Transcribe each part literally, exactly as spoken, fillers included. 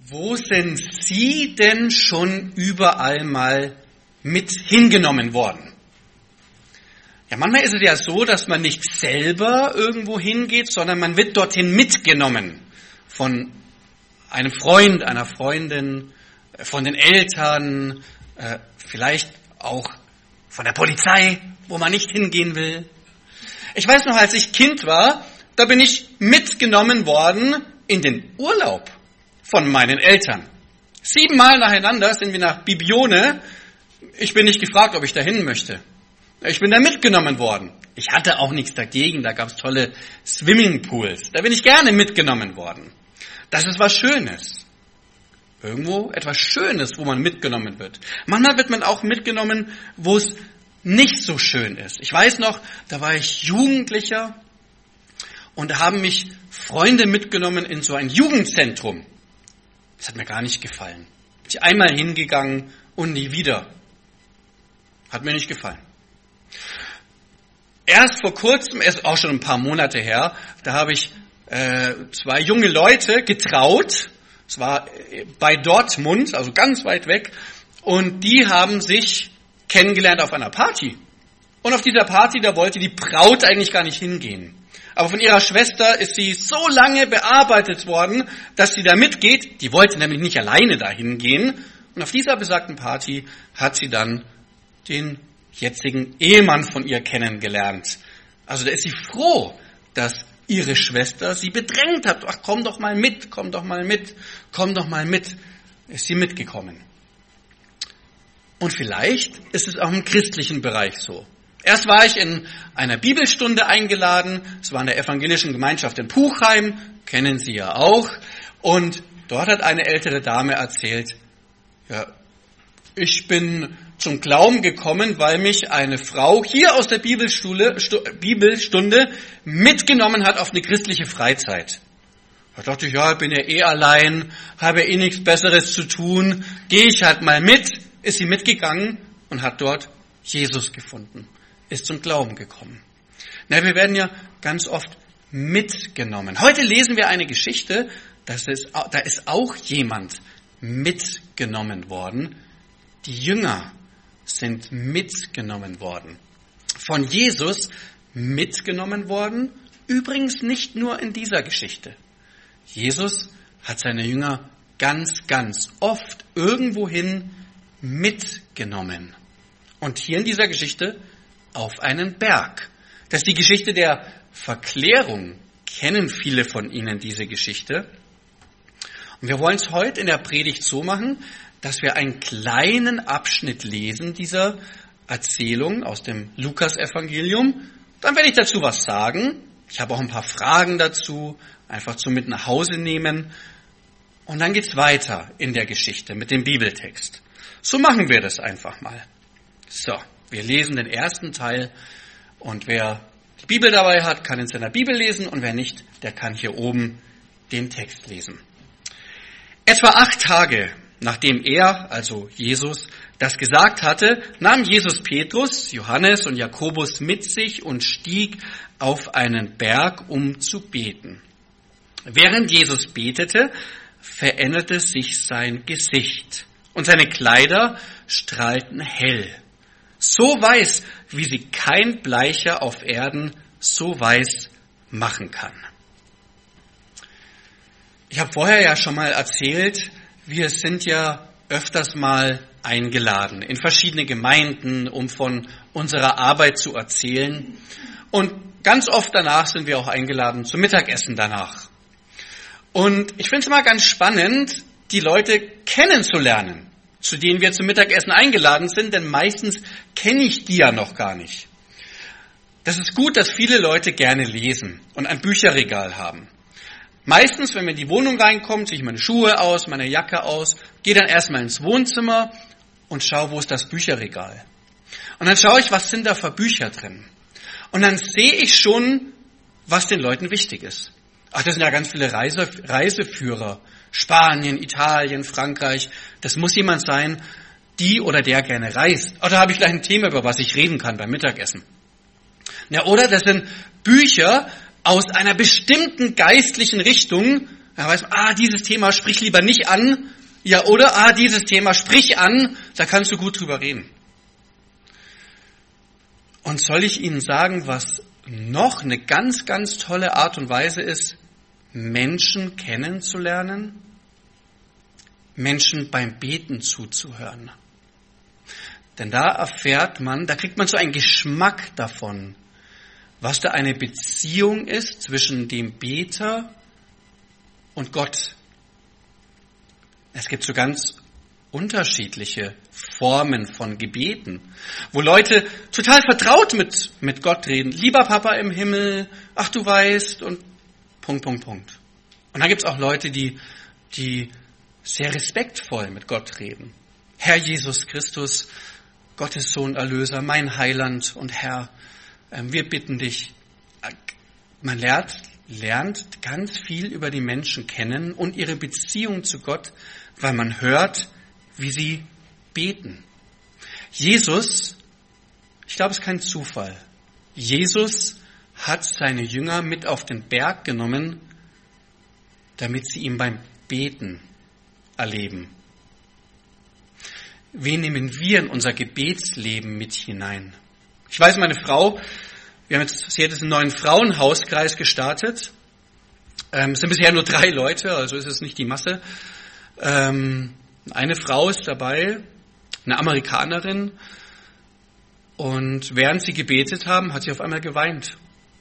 Wo sind Sie denn schon überall mal mit hingenommen worden? Ja, manchmal ist es ja so, dass man nicht selber irgendwo hingeht, sondern man wird dorthin mitgenommen von einem Freund, einer Freundin, von den Eltern, äh, vielleicht auch von der Polizei, wo man nicht hingehen will. Ich weiß noch, als ich Kind war, da bin ich mitgenommen worden in den Urlaub von meinen Eltern. Siebenmal nacheinander sind wir nach Bibione. Ich bin nicht gefragt, ob ich dahin möchte. Ich bin da mitgenommen worden. Ich hatte auch nichts dagegen, da gab es tolle Swimmingpools. Da bin ich gerne mitgenommen worden. Das ist was Schönes. Irgendwo etwas Schönes, wo man mitgenommen wird. Manchmal wird man auch mitgenommen, wo es nicht so schön ist. Ich weiß noch, da war ich Jugendlicher und da haben mich Freunde mitgenommen in so ein Jugendzentrum. Das hat mir gar nicht gefallen. Bin ich einmal hingegangen und nie wieder. Hat mir nicht gefallen. Erst vor kurzem, ist auch schon ein paar Monate her, da habe ich äh, zwei junge Leute getraut. Es war bei Dortmund, also ganz weit weg. Und die haben sich kennengelernt auf einer Party. Und auf dieser Party, da wollte die Braut eigentlich gar nicht hingehen. Aber von ihrer Schwester ist sie so lange bearbeitet worden, dass sie da mitgeht. Die wollte nämlich nicht alleine da hingehen. Und auf dieser besagten Party hat sie dann den jetzigen Ehemann von ihr kennengelernt. Also da ist sie froh, dass ihre Schwester sie bedrängt hat. Ach, komm doch mal mit, komm doch mal mit, komm doch mal mit. Ist sie mitgekommen. Und vielleicht ist es auch im christlichen Bereich so. Erst war ich in einer Bibelstunde eingeladen. Es war in der evangelischen Gemeinschaft in Puchheim, kennen Sie ja auch. Und dort hat eine ältere Dame erzählt, ja, ich bin zum Glauben gekommen, weil mich eine Frau hier aus der Bibelstunde, Bibelstunde mitgenommen hat auf eine christliche Freizeit. Da dachte ich, ja, bin ja eh allein, habe eh nichts Besseres zu tun, gehe ich halt mal mit. Ist sie mitgegangen und hat dort Jesus gefunden, ist zum Glauben gekommen. Na, wir werden ja ganz oft mitgenommen. Heute lesen wir eine Geschichte, das ist, da ist auch jemand mitgenommen worden. Die Jünger sind mitgenommen worden. Von Jesus mitgenommen worden, übrigens nicht nur in dieser Geschichte. Jesus hat seine Jünger ganz, ganz oft irgendwohin mitgenommen. Und hier in dieser Geschichte auf einen Berg. Das ist die Geschichte der Verklärung. Kennen viele von Ihnen diese Geschichte? Und wir wollen es heute in der Predigt so machen, dass wir einen kleinen Abschnitt lesen dieser Erzählung aus dem Lukas-Evangelium. Dann werde ich dazu was sagen. Ich habe auch ein paar Fragen dazu, einfach zum mit nach Hause nehmen. Und dann geht's weiter in der Geschichte mit dem Bibeltext. So machen wir das einfach mal. So, wir lesen den ersten Teil und wer die Bibel dabei hat, kann in seiner Bibel lesen und wer nicht, der kann hier oben den Text lesen. Etwa acht Tage nachdem er, also Jesus, das gesagt hatte, nahm Jesus Petrus, Johannes und Jakobus mit sich und stieg auf einen Berg, um zu beten. Während Jesus betete, veränderte sich sein Gesicht und seine Kleider strahlten hell. So weiß, wie sie kein Bleicher auf Erden so weiß machen kann. Ich habe vorher ja schon mal erzählt, wir sind ja öfters mal eingeladen in verschiedene Gemeinden, um von unserer Arbeit zu erzählen. Und ganz oft danach sind wir auch eingeladen zum Mittagessen danach. Und ich finde es immer ganz spannend, die Leute kennenzulernen, zu denen wir zum Mittagessen eingeladen sind, denn meistens kenne ich die ja noch gar nicht. Das ist gut, dass viele Leute gerne lesen und ein Bücherregal haben. Meistens, wenn wir in die Wohnung reinkommen, ziehe ich meine Schuhe aus, meine Jacke aus, gehe dann erstmal ins Wohnzimmer und schaue, wo ist das Bücherregal. Und dann schaue ich, was sind da für Bücher drin. Und dann sehe ich schon, was den Leuten wichtig ist. Ach, das sind ja ganz viele Reise, Reiseführer. Spanien, Italien, Frankreich. Das muss jemand sein, die oder der gerne reist. Oh, da habe ich gleich ein Thema, über was ich reden kann beim Mittagessen. Ja, oder das sind Bücher aus einer bestimmten geistlichen Richtung. Da weiß man, ah, dieses Thema sprich lieber nicht an. Ja, oder, ah, dieses Thema sprich an. Da kannst du gut drüber reden. Und soll ich Ihnen sagen, was noch eine ganz, ganz tolle Art und Weise ist, Menschen kennenzulernen? Menschen beim Beten zuzuhören. Denn da erfährt man, da kriegt man so einen Geschmack davon, was da eine Beziehung ist zwischen dem Beter und Gott. Es gibt so ganz unterschiedliche Formen von Gebeten, wo Leute total vertraut mit, mit Gott reden. Lieber Papa im Himmel, ach du weißt, und Punkt, Punkt, Punkt. Und dann gibt es auch Leute, die, die sehr respektvoll mit Gott reden. Herr Jesus Christus, Gottes Sohn, Erlöser, mein Heiland und Herr, wir bitten dich. Man lernt, lernt ganz viel über die Menschen kennen und ihre Beziehung zu Gott, weil man hört, wie sie beten. Jesus, ich glaube, es ist kein Zufall. Jesus hat seine Jünger mit auf den Berg genommen, damit sie ihn beim Beten erleben. Wen nehmen wir in unser Gebetsleben mit hinein? Ich weiß, meine Frau, wir haben jetzt, sie hat jetzt einen neuen Frauenhauskreis gestartet. Ähm, es sind bisher nur drei Leute, also ist es nicht die Masse. Ähm, eine Frau ist dabei, eine Amerikanerin, und während sie gebetet haben, hat sie auf einmal geweint.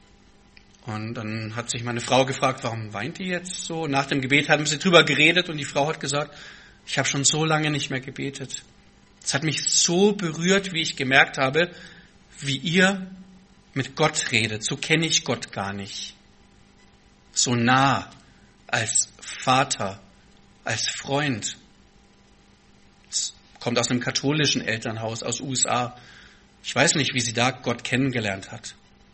Und dann hat sich meine Frau gefragt, warum weint die jetzt so? Nach dem Gebet haben sie drüber geredet und die Frau hat gesagt, ich habe schon so lange nicht mehr gebetet. Es hat mich so berührt, wie ich gemerkt habe, wie ihr mit Gott redet. So kenne ich Gott gar nicht. So nah, als Vater, als Freund. Es kommt aus einem katholischen Elternhaus aus U S A. Ich weiß nicht, wie sie da Gott kennengelernt hat.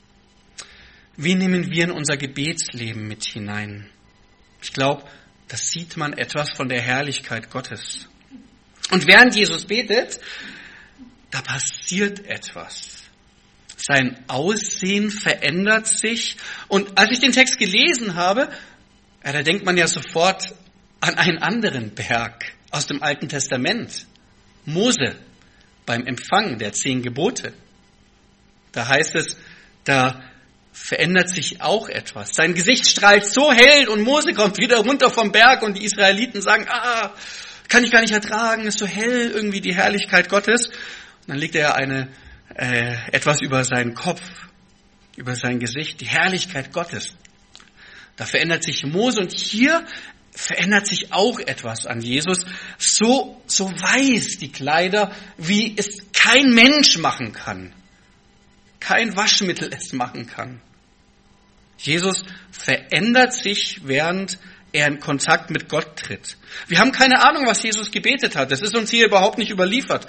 Wie nehmen wir in unser Gebetsleben mit hinein? Ich glaube, da sieht man etwas von der Herrlichkeit Gottes. Und während Jesus betet, da passiert etwas. Sein Aussehen verändert sich. Und als ich den Text gelesen habe, ja, da denkt man ja sofort an einen anderen Berg aus dem Alten Testament. Mose beim Empfang der zehn Gebote. Da heißt es, da verändert sich auch etwas. Sein Gesicht strahlt so hell und Mose kommt wieder runter vom Berg und die Israeliten sagen, ah, kann ich gar nicht ertragen, ist so hell irgendwie die Herrlichkeit Gottes. Und dann legt er eine, äh, etwas über seinen Kopf, über sein Gesicht, die Herrlichkeit Gottes. Da verändert sich Mose und hier verändert sich auch etwas an Jesus. So, so weiß die Kleider, wie es kein Mensch machen kann. Kein Waschmittel es machen kann. Jesus verändert sich, während er in Kontakt mit Gott tritt. Wir haben keine Ahnung, was Jesus gebetet hat. Das ist uns hier überhaupt nicht überliefert.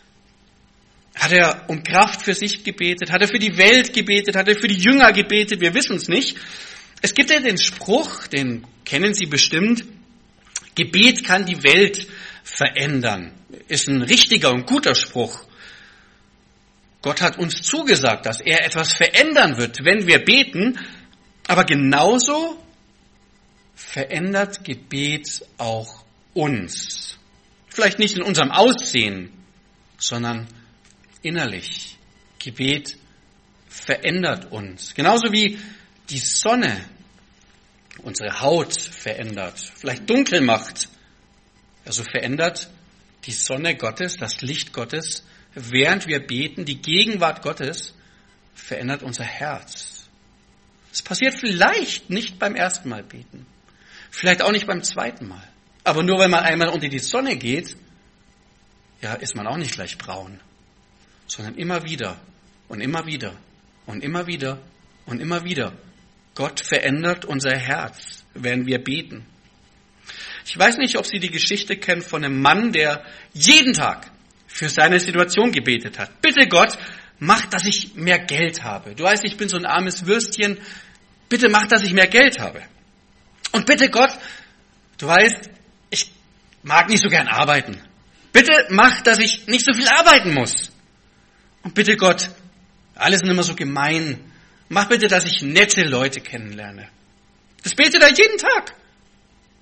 Hat er um Kraft für sich gebetet? Hat er für die Welt gebetet? Hat er für die Jünger gebetet? Wir wissen es nicht. Es gibt ja den Spruch, den kennen Sie bestimmt, Gebet kann die Welt verändern. Ist ein richtiger und guter Spruch. Gott hat uns zugesagt, dass er etwas verändern wird, wenn wir beten. Aber genauso verändert Gebet auch uns. Vielleicht nicht in unserem Aussehen, sondern innerlich. Gebet verändert uns. Genauso wie die Sonne unsere Haut verändert, vielleicht dunkel macht. Also verändert die Sonne Gottes, das Licht Gottes, während wir beten, die Gegenwart Gottes, verändert unser Herz. Es passiert vielleicht nicht beim ersten Mal beten, vielleicht auch nicht beim zweiten Mal. Aber nur wenn man einmal unter die Sonne geht, ja, ist man auch nicht gleich braun, sondern immer wieder und immer wieder und immer wieder und immer wieder. Gott verändert unser Herz, während wir beten. Ich weiß nicht, ob Sie die Geschichte kennen von einem Mann, der jeden Tag für seine Situation gebetet hat. Bitte Gott, mach, dass ich mehr Geld habe. Du weißt, ich bin so ein armes Würstchen. Bitte mach, dass ich mehr Geld habe. Und bitte Gott, du weißt, ich mag nicht so gern arbeiten. Bitte mach, dass ich nicht so viel arbeiten muss. Und bitte Gott, alle sind immer so gemein. Mach bitte, dass ich nette Leute kennenlerne. Das betet er jeden Tag.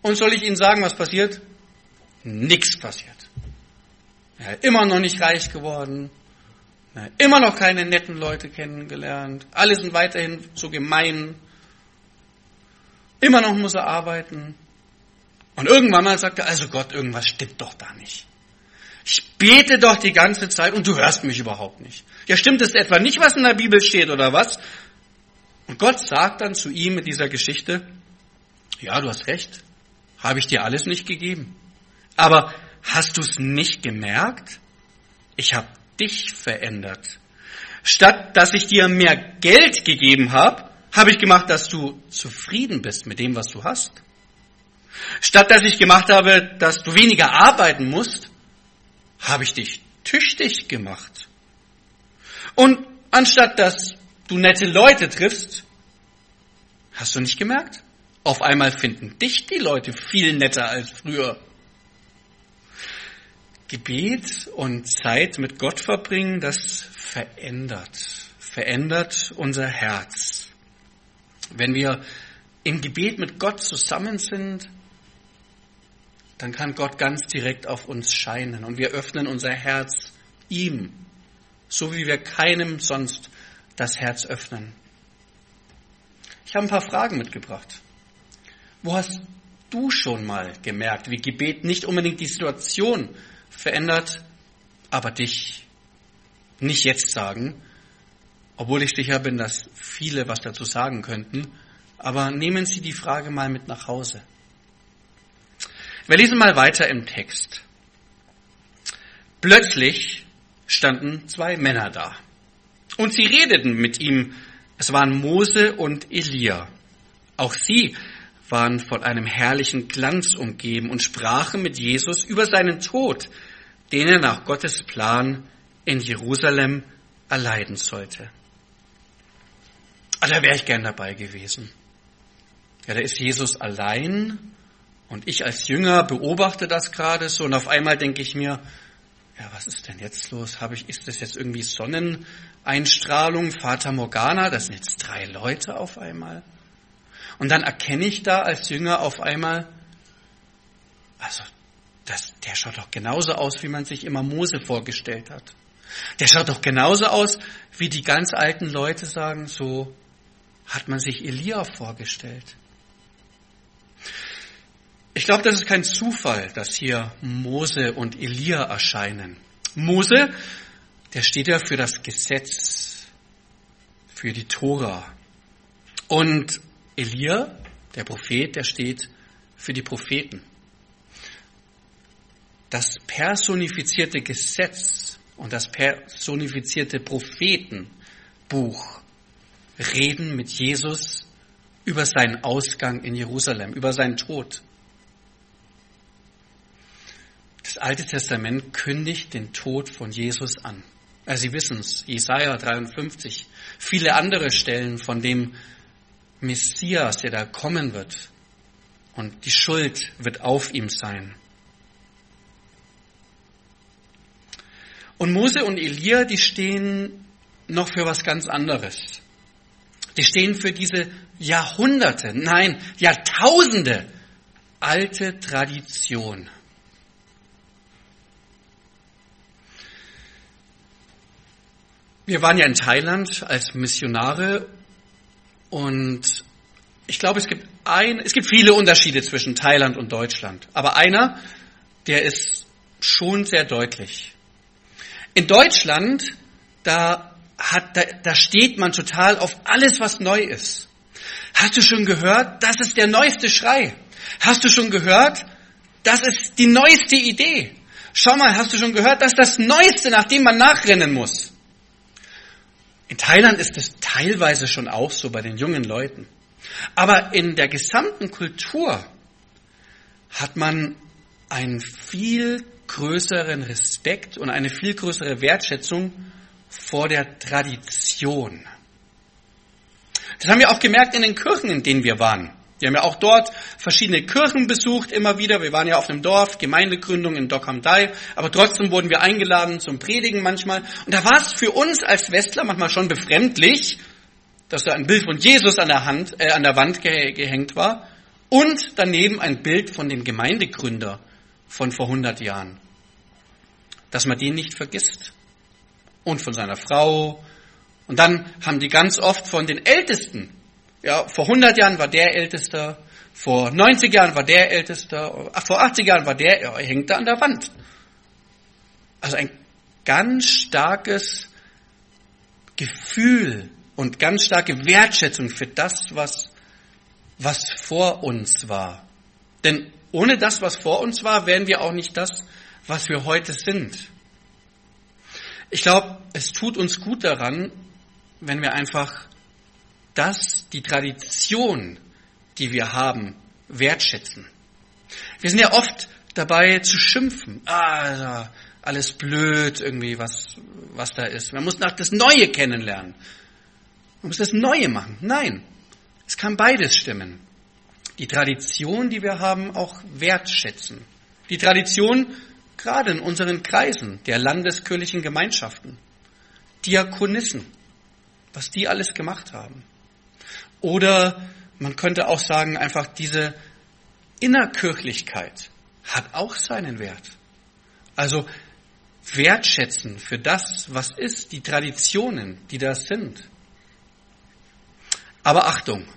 Und soll ich Ihnen sagen, was passiert? Nichts passiert. Er ist immer noch nicht reich geworden. Er hat immer noch keine netten Leute kennengelernt. Alle sind weiterhin so gemein. Immer noch muss er arbeiten. Und irgendwann mal sagt er, also Gott, irgendwas stimmt doch da nicht. Ich bete doch die ganze Zeit und du hörst mich überhaupt nicht. Ja, stimmt es etwa nicht, was in der Bibel steht oder was? Und Gott sagt dann zu ihm mit dieser Geschichte, ja, du hast recht, habe ich dir alles nicht gegeben. Aber hast du es nicht gemerkt? Ich habe dich verändert. Statt dass ich dir mehr Geld gegeben habe, habe ich gemacht, dass du zufrieden bist mit dem, was du hast. Statt dass ich gemacht habe, dass du weniger arbeiten musst, habe ich dich tüchtig gemacht. Und anstatt dass du nette Leute triffst, hast du nicht gemerkt? Auf einmal finden dich die Leute viel netter als früher. Gebet und Zeit mit Gott verbringen, das verändert, verändert unser Herz. Wenn wir im Gebet mit Gott zusammen sind, dann kann Gott ganz direkt auf uns scheinen und wir öffnen unser Herz ihm, so wie wir keinem sonst das Herz öffnen. Ich habe ein paar Fragen mitgebracht. Wo hast du schon mal gemerkt, wie Gebet nicht unbedingt die Situation verändert, aber dich? Nicht jetzt sagen, obwohl ich sicher bin, dass viele was dazu sagen könnten, aber nehmen Sie die Frage mal mit nach Hause. Wir lesen mal weiter im Text. Plötzlich standen zwei Männer da und sie redeten mit ihm. Es waren Mose und Elia. Auch sie waren von einem herrlichen Glanz umgeben und sprachen mit Jesus über seinen Tod, den er nach Gottes Plan in Jerusalem erleiden sollte. Ah, da wäre ich gern dabei gewesen. Ja, da ist Jesus allein und ich als Jünger beobachte das gerade so und auf einmal denke ich mir, ja, was ist denn jetzt los? Habe ich, ist das jetzt irgendwie Sonneneinstrahlung, Fata Morgana? Das sind jetzt drei Leute auf einmal. Und dann erkenne ich da als Jünger auf einmal, also das, der schaut doch genauso aus, wie man sich immer Mose vorgestellt hat. Der schaut doch genauso aus, wie die ganz alten Leute sagen, so hat man sich Elia vorgestellt. Ich glaube, das ist kein Zufall, dass hier Mose und Elia erscheinen. Mose, der steht ja für das Gesetz, für die Tora. Und Elia, der Prophet, der steht für die Propheten. Das personifizierte Gesetz und das personifizierte Prophetenbuch reden mit Jesus über seinen Ausgang in Jerusalem, über seinen Tod. Das Alte Testament kündigt den Tod von Jesus an. Also Sie wissen es, Jesaja dreiundfünfzig, viele andere Stellen von dem Messias, der da kommen wird. Und die Schuld wird auf ihm sein. Und Mose und Elia, die stehen noch für was ganz anderes. Die stehen für diese Jahrhunderte, nein, Jahrtausende alte Tradition. Wir waren ja in Thailand als Missionare und ich glaube, es gibt ein, es gibt viele Unterschiede zwischen Thailand und Deutschland. Aber einer, der ist schon sehr deutlich. In Deutschland, da hat, da, da steht man total auf alles, was neu ist. Hast du schon gehört? Das ist der neueste Schrei. Hast du schon gehört? Das ist die neueste Idee. Schau mal, hast du schon gehört? Das ist das Neueste, nach dem man nachrennen muss. In Thailand ist es teilweise schon auch so bei den jungen Leuten. Aber in der gesamten Kultur hat man einen viel größeren Respekt und eine viel größere Wertschätzung vor der Tradition. Das haben wir auch gemerkt in den Kirchen, in denen wir waren. Wir haben ja auch dort verschiedene Kirchen besucht, immer wieder. Wir waren ja auf einem Dorf, Gemeindegründung in Dok Ham Dai, aber trotzdem wurden wir eingeladen zum Predigen manchmal. Und da war es für uns als Westler manchmal schon befremdlich, dass da ein Bild von Jesus an der Hand, äh, an der Wand ge- gehängt war Und daneben ein Bild von dem Gemeindegründer von vor hundert Jahren. Dass man den nicht vergisst. Und von seiner Frau. Und dann haben die ganz oft von den Ältesten. Ja, vor hundert Jahren war der Ältester. Vor neunzig Jahren war der Ältester. Vor achtzig Jahren war der, er hängt da an der Wand. Also ein ganz starkes Gefühl und ganz starke Wertschätzung für das, was, was vor uns war. Denn ohne das, was vor uns war, wären wir auch nicht das, was wir heute sind. Ich glaube, es tut uns gut daran, wenn wir einfach das, die Tradition, die wir haben, wertschätzen. Wir sind ja oft dabei zu schimpfen. Ah, alles blöd, irgendwie, was, was da ist. Man muss nach das Neue kennenlernen. Man muss das Neue machen. Nein, es kann beides stimmen. Die Tradition, die wir haben, auch wertschätzen. Die Tradition, gerade in unseren Kreisen, der landeskirchlichen Gemeinschaften, Diakonissen, was die alles gemacht haben. Oder man könnte auch sagen, einfach diese Innerkirchlichkeit hat auch seinen Wert. Also wertschätzen für das, was ist, die Traditionen, die da sind. Aber Achtung!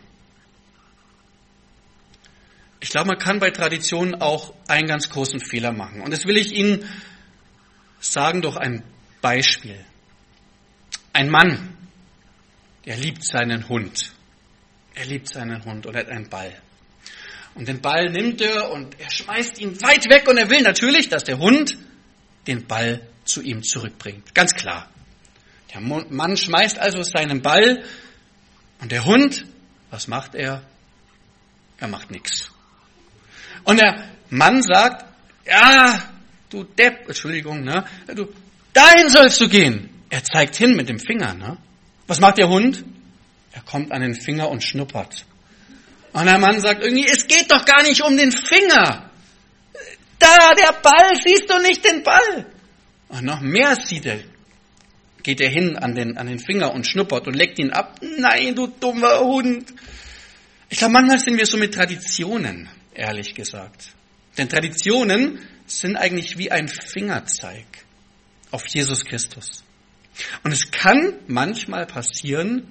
Ich glaube, man kann bei Traditionen auch einen ganz großen Fehler machen. Und das will ich Ihnen sagen durch ein Beispiel. Ein Mann, der liebt seinen Hund. Er liebt seinen Hund und er hat einen Ball. Und den Ball nimmt er und er schmeißt ihn weit weg und er will natürlich, dass der Hund den Ball zu ihm zurückbringt. Ganz klar. Der Mann schmeißt also seinen Ball und der Hund, was macht er? Er macht nichts. Und der Mann sagt, ja, du Depp, Entschuldigung, ne, du, dahin sollst du gehen. Er zeigt hin mit dem Finger, ne. Was macht der Hund? Er kommt an den Finger und schnuppert. Und der Mann sagt irgendwie, es geht doch gar nicht um den Finger. Da, der Ball, siehst du nicht den Ball? Und noch mehr sieht er. Geht er hin an den, an den Finger und schnuppert und leckt ihn ab. Nein, du dummer Hund. Ich glaube, manchmal sind wir so mit Traditionen, ehrlich gesagt. Denn Traditionen sind eigentlich wie ein Fingerzeig auf Jesus Christus. Und es kann manchmal passieren,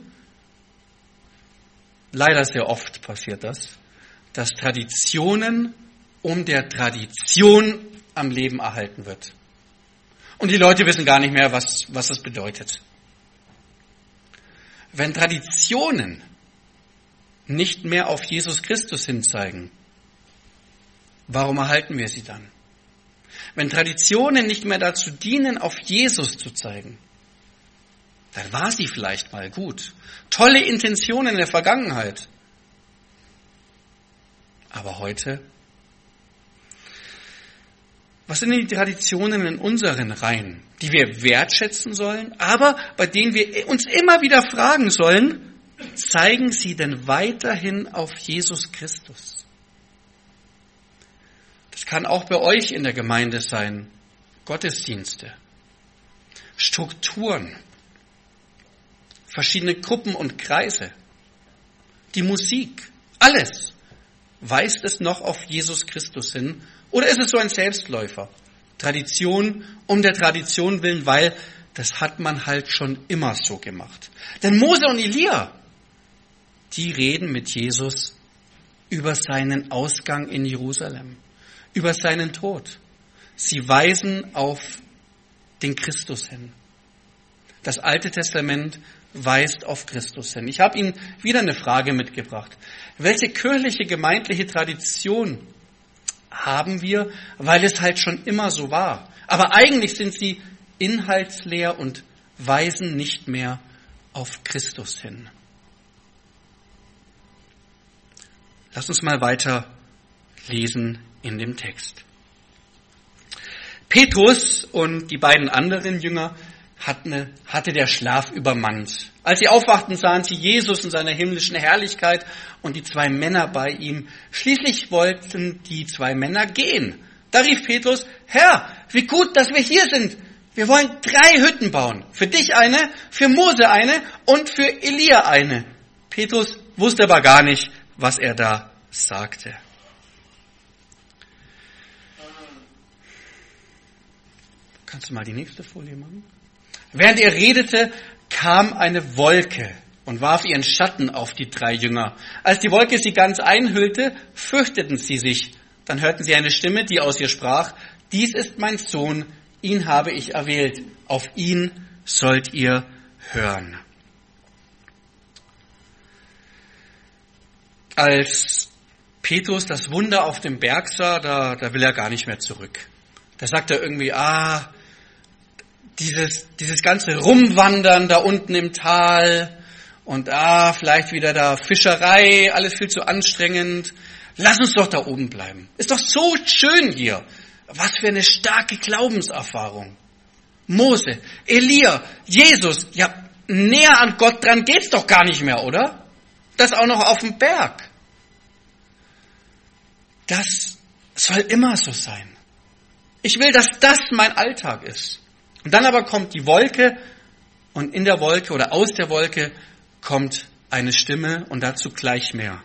leider sehr oft passiert das, dass Traditionen um der Tradition am Leben erhalten wird. Und die Leute wissen gar nicht mehr, was, was das bedeutet. Wenn Traditionen nicht mehr auf Jesus Christus hinzeigen, warum erhalten wir sie dann? Wenn Traditionen nicht mehr dazu dienen, auf Jesus zu zeigen, dann war sie vielleicht mal gut. Tolle Intentionen in der Vergangenheit. Aber heute? Was sind die Traditionen in unseren Reihen, die wir wertschätzen sollen, aber bei denen wir uns immer wieder fragen sollen, zeigen sie denn weiterhin auf Jesus Christus? Das kann auch bei euch in der Gemeinde sein. Gottesdienste, Strukturen, verschiedene Gruppen und Kreise, die Musik, alles. Weist es noch auf Jesus Christus hin? Oder ist es so ein Selbstläufer? Tradition um der Tradition willen, weil das hat man halt schon immer so gemacht. Denn Mose und Elia, die reden mit Jesus über seinen Ausgang in Jerusalem, über seinen Tod. Sie weisen auf den Christus hin. Das Alte Testament weist auf Christus hin. Ich habe Ihnen wieder eine Frage mitgebracht. Welche kirchliche, gemeindliche Tradition haben wir, weil es halt schon immer so war? Aber eigentlich sind sie inhaltsleer und weisen nicht mehr auf Christus hin. Lass uns mal weiter lesen in dem Text. Petrus und die beiden anderen Jünger hatten, hatte der Schlaf übermannt. Als sie aufwachten, sahen sie Jesus in seiner himmlischen Herrlichkeit und die zwei Männer bei ihm. Schließlich wollten die zwei Männer gehen. Da rief Petrus, Herr, wie gut, dass wir hier sind. Wir wollen drei Hütten bauen. Für dich eine, für Mose eine und für Elia eine. Petrus wusste aber gar nicht, was er da sagte. Kannst du mal die nächste Folie machen? Während er redete, kam eine Wolke und warf ihren Schatten auf die drei Jünger. Als die Wolke sie ganz einhüllte, fürchteten sie sich. Dann hörten sie eine Stimme, die aus ihr sprach: Dies ist mein Sohn, ihn habe ich erwählt. Auf ihn sollt ihr hören. Als Petrus das Wunder auf dem Berg sah, da, da will er gar nicht mehr zurück. Da sagt er irgendwie, ah, dieses, dieses ganze Rumwandern da unten im Tal und ah, vielleicht wieder da Fischerei, alles viel zu anstrengend. Lass uns doch da oben bleiben. Ist doch so schön hier. Was für eine starke Glaubenserfahrung. Mose, Elia, Jesus, ja, näher an Gott dran geht's doch gar nicht mehr, oder? Das auch noch auf dem Berg. Das soll immer so sein. Ich will, dass das mein Alltag ist. Und dann aber kommt die Wolke und in der Wolke oder aus der Wolke kommt eine Stimme und dazu gleich mehr.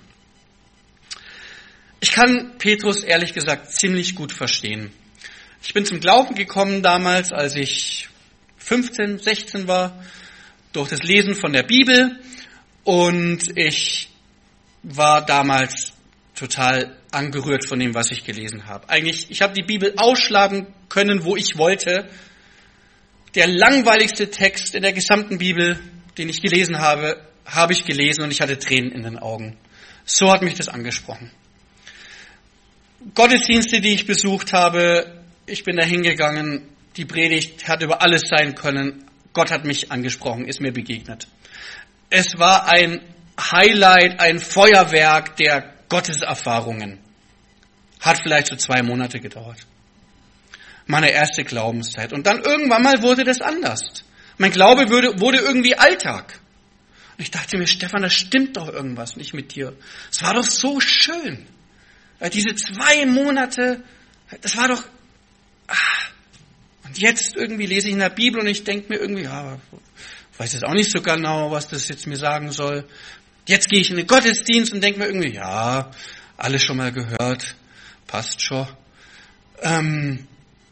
Ich kann Petrus ehrlich gesagt ziemlich gut verstehen. Ich bin zum Glauben gekommen damals, als ich fünfzehn, sechzehn war, durch das Lesen von der Bibel, und ich war damals total angerührt von dem, was ich gelesen habe. Eigentlich, ich habe die Bibel ausschlagen können, wo ich wollte. Der langweiligste Text in der gesamten Bibel, den ich gelesen habe, habe ich gelesen und ich hatte Tränen in den Augen. So hat mich das angesprochen. Gottesdienste, die ich besucht habe, ich bin da hingegangen, die Predigt hat über alles sein können. Gott hat mich angesprochen, ist mir begegnet. Es war ein Highlight, ein Feuerwerk der Gotteserfahrungen. Hat vielleicht so zwei Monate gedauert. Meine erste Glaubenszeit. Und dann irgendwann mal wurde das anders. Mein Glaube wurde, wurde irgendwie Alltag. Und ich dachte mir, Stefan, das stimmt doch irgendwas nicht mit dir. Es war doch so schön. Diese zwei Monate, das war doch... Ah. Und jetzt irgendwie lese ich in der Bibel und ich denke mir irgendwie, ja, ich weiß jetzt auch nicht so genau, was das jetzt mir sagen soll. Jetzt gehe ich in den Gottesdienst und denke mir irgendwie, ja, alles schon mal gehört, passt schon. Ähm,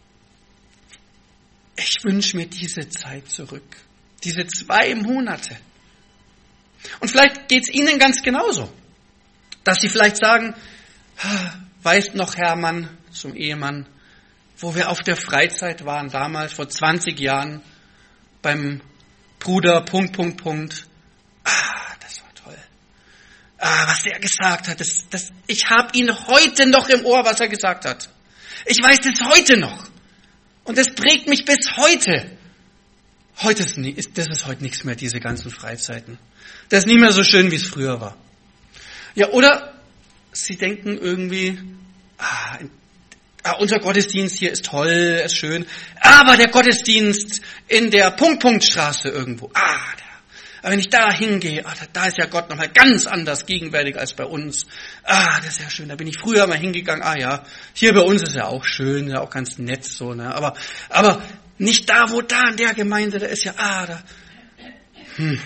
ich wünsche mir diese Zeit zurück, diese zwei Monate. Und vielleicht geht es Ihnen ganz genauso, dass Sie vielleicht sagen, weißt noch, Hermann, zum Ehemann, wo wir auf der Freizeit waren, damals vor zwanzig Jahren, beim Bruder, Punkt, Punkt, Punkt. Ah, das war toll. Ah, was er gesagt hat, das, das, ich habe ihn heute noch im Ohr, was er gesagt hat. Ich weiß das heute noch. Und das prägt mich bis heute. Heute ist, ist das ist heute nichts mehr, diese ganzen Freizeiten. Das ist nicht mehr so schön, wie es früher war. Ja, oder Sie denken irgendwie, ah, Ah, unser Gottesdienst hier ist toll, ist schön, aber der Gottesdienst in der Punkt-Punkt-Straße irgendwo, ah, da, aber wenn ich da hingehe, ah, da, da ist ja Gott nochmal ganz anders gegenwärtig als bei uns. Ah, das ist ja schön, da bin ich früher mal hingegangen, ah ja, hier bei uns ist ja auch schön, ja auch ganz nett so, ne, aber, aber nicht da, wo da in der Gemeinde, da ist ja, ah, da, hm.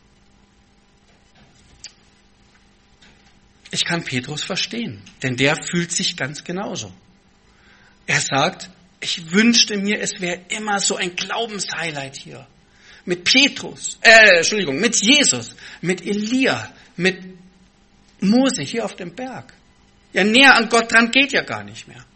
Ich kann Petrus verstehen, denn der fühlt sich ganz genauso. Er sagt, ich wünschte mir, es wäre immer so ein Glaubenshighlight hier. Mit Petrus, äh, Entschuldigung, mit Jesus, mit Elia, mit Mose hier auf dem Berg. Ja, näher an Gott dran geht ja gar nicht mehr.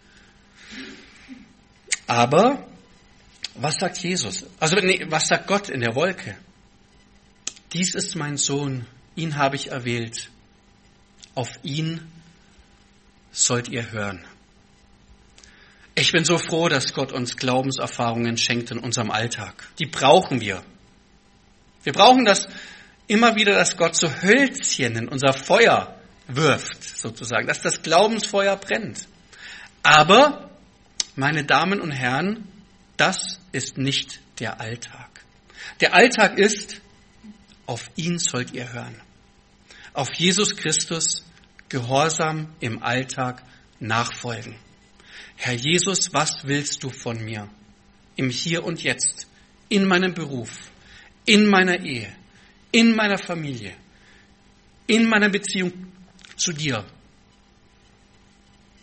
Aber, was sagt Jesus? Also, nee, was sagt Gott in der Wolke? Dies ist mein Sohn, ihn habe ich erwählt. Auf ihn sollt ihr hören. Ich bin so froh, dass Gott uns Glaubenserfahrungen schenkt in unserem Alltag. Die brauchen wir. Wir brauchen das immer wieder, dass Gott so Hölzchen in unser Feuer wirft, sozusagen, dass das Glaubensfeuer brennt. Aber, meine Damen und Herren, das ist nicht der Alltag. Der Alltag ist, auf ihn sollt ihr hören. Auf Jesus Christus gehorsam im Alltag nachfolgen. Herr Jesus, was willst du von mir? Im Hier und Jetzt, in meinem Beruf, in meiner Ehe, in meiner Familie, in meiner Beziehung zu dir.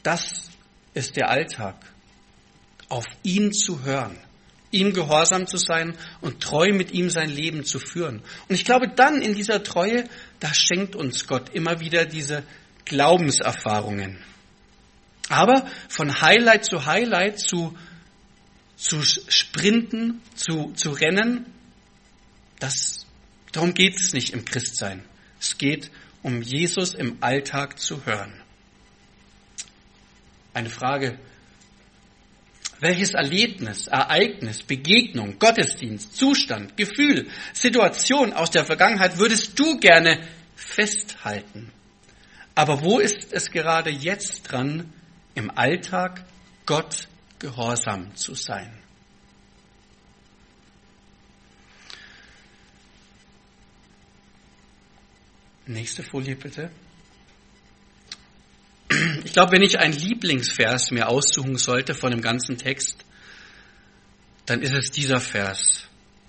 Das ist der Alltag. Auf ihn zu hören, ihm gehorsam zu sein und treu mit ihm sein Leben zu führen. Und ich glaube, dann in dieser Treue, da schenkt uns Gott immer wieder diese Glaubenserfahrungen. Aber von Highlight zu Highlight, zu, zu sprinten, zu, zu rennen, das, darum geht es nicht im Christsein. Es geht um Jesus im Alltag zu hören. Eine Frage: Welches Erlebnis, Ereignis, Begegnung, Gottesdienst, Zustand, Gefühl, Situation aus der Vergangenheit würdest du gerne festhalten? Aber wo ist es gerade jetzt dran, im Alltag Gott gehorsam zu sein? Nächste Folie bitte. Ich glaube, wenn ich einen Lieblingsvers mir aussuchen sollte von dem ganzen Text, dann ist es dieser Vers.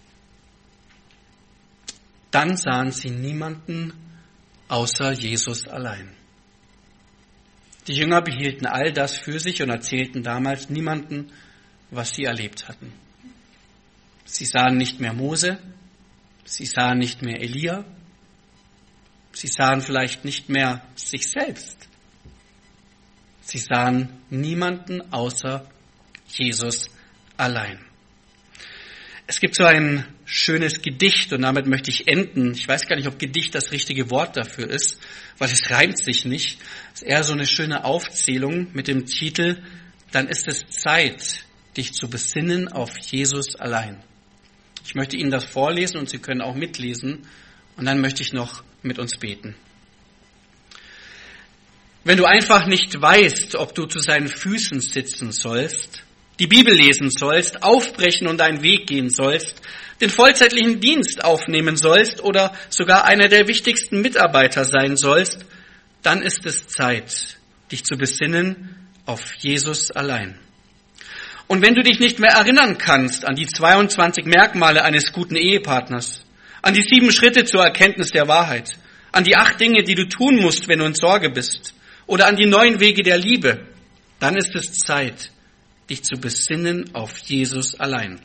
Dann sahen sie niemanden außer Jesus allein. Die Jünger behielten all das für sich und erzählten damals niemanden, was sie erlebt hatten. Sie sahen nicht mehr Mose, sie sahen nicht mehr Elia, sie sahen vielleicht nicht mehr sich selbst. Sie sahen niemanden außer Jesus allein. Es gibt so ein schönes Gedicht und damit möchte ich enden. Ich weiß gar nicht, ob Gedicht das richtige Wort dafür ist, weil es reimt sich nicht. Es ist eher so eine schöne Aufzählung mit dem Titel: Dann ist es Zeit, dich zu besinnen auf Jesus allein. Ich möchte Ihnen das vorlesen und Sie können auch mitlesen und dann möchte ich noch mit uns beten. Wenn du einfach nicht weißt, ob du zu seinen Füßen sitzen sollst, die Bibel lesen sollst, aufbrechen und deinen Weg gehen sollst, den vollzeitlichen Dienst aufnehmen sollst oder sogar einer der wichtigsten Mitarbeiter sein sollst, dann ist es Zeit, dich zu besinnen auf Jesus allein. Und wenn du dich nicht mehr erinnern kannst an die zweiundzwanzig Merkmale eines guten Ehepartners, an die sieben Schritte zur Erkenntnis der Wahrheit, an die acht Dinge, die du tun musst, wenn du in Sorge bist, oder an die neuen Wege der Liebe, dann ist es Zeit, dich zu besinnen auf Jesus allein.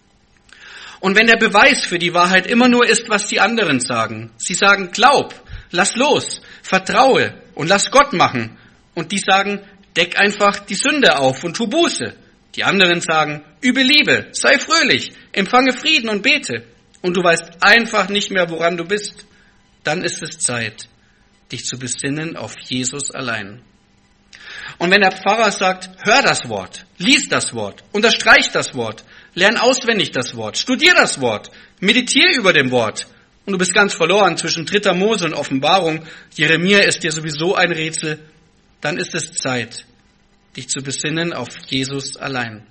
Und wenn der Beweis für die Wahrheit immer nur ist, was die anderen sagen, sie sagen, glaub, lass los, vertraue und lass Gott machen, und die sagen, deck einfach die Sünde auf und tu Buße. Die anderen sagen, übe Liebe, sei fröhlich, empfange Frieden und bete, und du weißt einfach nicht mehr, woran du bist, dann ist es Zeit, dich zu besinnen auf Jesus allein. Und wenn der Pfarrer sagt, hör das Wort, lies das Wort, unterstreich das Wort, lern auswendig das Wort, studier das Wort, meditier über dem Wort, und du bist ganz verloren zwischen dritter Mose und Offenbarung, Jeremia ist dir sowieso ein Rätsel, dann ist es Zeit, dich zu besinnen auf Jesus allein.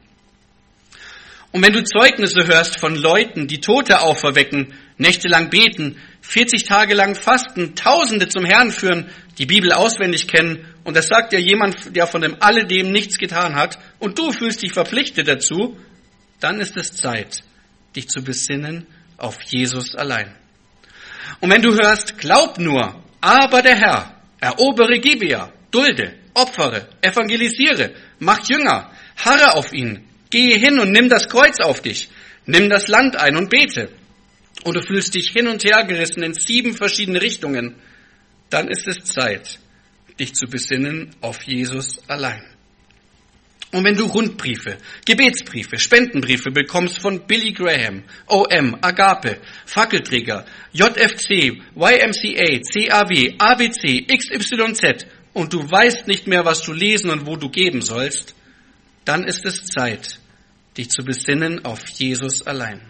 Und wenn du Zeugnisse hörst von Leuten, die Tote auferwecken, nächtelang beten, vierzig Tage lang fasten, Tausende zum Herrn führen, die Bibel auswendig kennen, und das sagt dir jemand, der von dem alledem nichts getan hat, und du fühlst dich verpflichtet dazu, dann ist es Zeit, dich zu besinnen auf Jesus allein. Und wenn du hörst, glaub nur, aber der Herr, erobere Gibea, dulde, opfere, evangelisiere, mach Jünger, harre auf ihn, gehe hin und nimm das Kreuz auf dich, nimm das Land ein und bete, und du fühlst dich hin und her gerissen in sieben verschiedene Richtungen, dann ist es Zeit, dich zu besinnen auf Jesus allein. Und wenn du Rundbriefe, Gebetsbriefe, Spendenbriefe bekommst von Billy Graham, O M, Agape, Fackelträger, J F C, Y M C A, C A W, A B C, X Y Z und du weißt nicht mehr, was du lesen und wo du geben sollst, dann ist es Zeit, dich zu besinnen auf Jesus allein.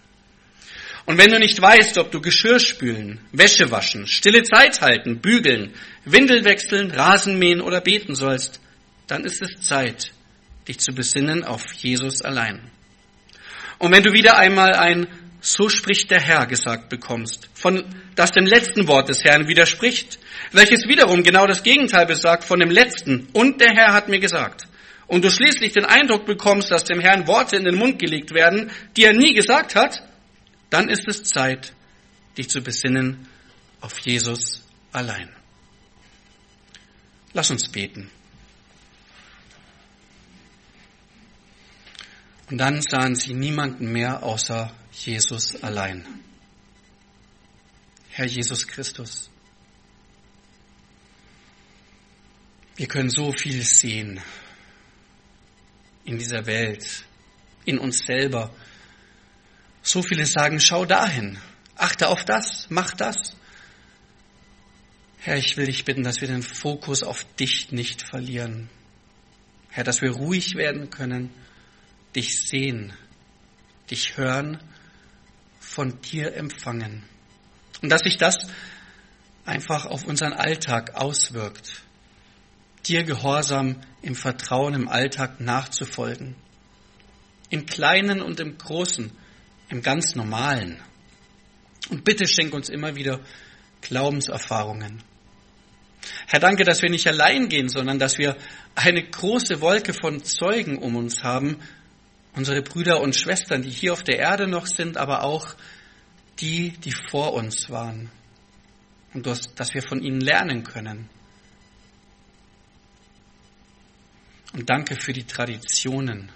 Und wenn du nicht weißt, ob du Geschirr spülen, Wäsche waschen, stille Zeit halten, bügeln, Windel wechseln, Rasen mähen oder beten sollst, dann ist es Zeit, dich zu besinnen auf Jesus allein. Und wenn du wieder einmal ein "So spricht der Herr" gesagt bekommst, von das dem letzten Wort des Herrn widerspricht, welches wiederum genau das Gegenteil besagt von dem letzten "Und der Herr hat mir gesagt", und du schließlich den Eindruck bekommst, dass dem Herrn Worte in den Mund gelegt werden, die er nie gesagt hat, dann ist es Zeit, dich zu besinnen auf Jesus allein. Lass uns beten. Und dann sahen sie niemanden mehr außer Jesus allein. Herr Jesus Christus, wir können so viel sehen in dieser Welt, in uns selber. So viele sagen, schau dahin, achte auf das, mach das. Herr, ich will dich bitten, dass wir den Fokus auf dich nicht verlieren. Herr, dass wir ruhig werden können, dich sehen, dich hören, von dir empfangen. Und dass sich das einfach auf unseren Alltag auswirkt. Dir gehorsam im Vertrauen im Alltag nachzufolgen. Im Kleinen und im Großen, im ganz Normalen. Und bitte schenk uns immer wieder Glaubenserfahrungen. Herr, danke, dass wir nicht allein gehen, sondern dass wir eine große Wolke von Zeugen um uns haben. Unsere Brüder und Schwestern, die hier auf der Erde noch sind, aber auch die, die vor uns waren. Und dass wir von ihnen lernen können. Und danke für die Traditionen.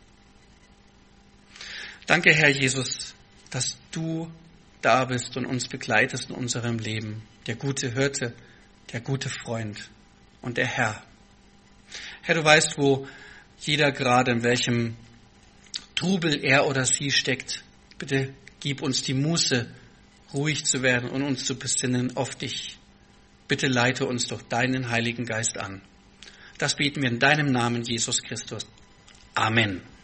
Danke, Herr Jesus, dass du da bist und uns begleitest in unserem Leben. Der gute Hirte, der gute Freund und der Herr. Herr, du weißt, wo jeder gerade in welchem Trubel er oder sie steckt. Bitte gib uns die Muße, ruhig zu werden und uns zu besinnen auf dich. Bitte leite uns durch deinen Heiligen Geist an. Das beten wir in deinem Namen, Jesus Christus. Amen.